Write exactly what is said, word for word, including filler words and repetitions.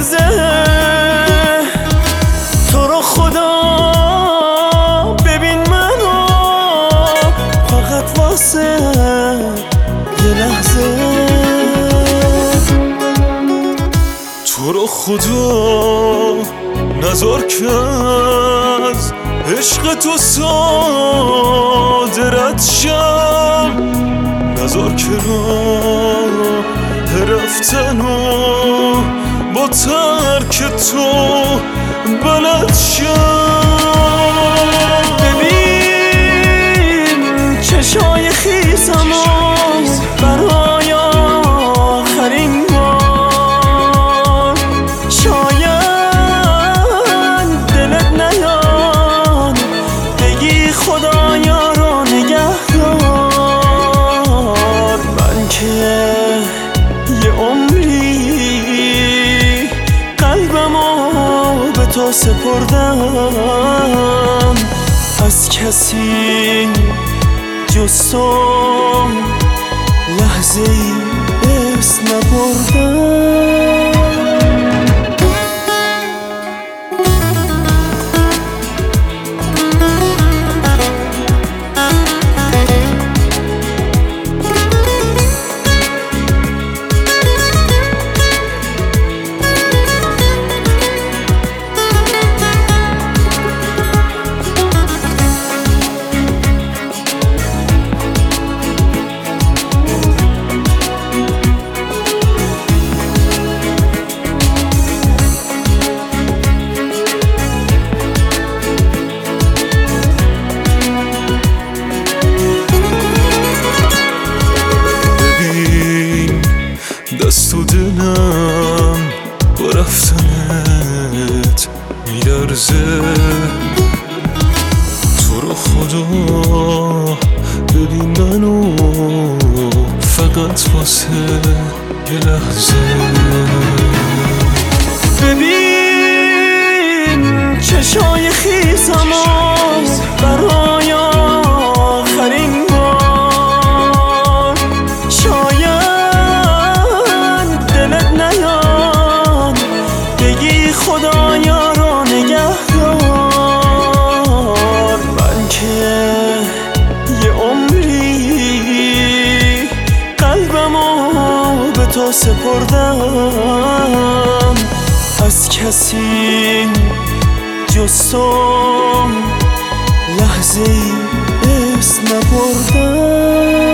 میلرزه. تو رو خدا ببین منو فقط واسه یه لحظه. تو رو خدا نذار که از عشق تو صادرت شم، نذار که راه رفتنو با ترک تو بلد شم. ببین چشای خیسمو برای آخرین بار، شاید دلت نیاد بگی خدایا رو نگه دار. من که یه عمری قلبمو به تو سپردم، از کسی جز تو لحظه ای اسم نبردم. دست و دلم با رفتنت میلرزه. تو رو خدا ببین منو فقط واسه یه لحظه. ببین چشای خیسمو برای آخرین بار، شاید دلت نیاد بگی خدایا رو نگه دار. من که یه عمری قلبمو به تو سپردم، از کسی جز تو لحظه ای اسم نبردم.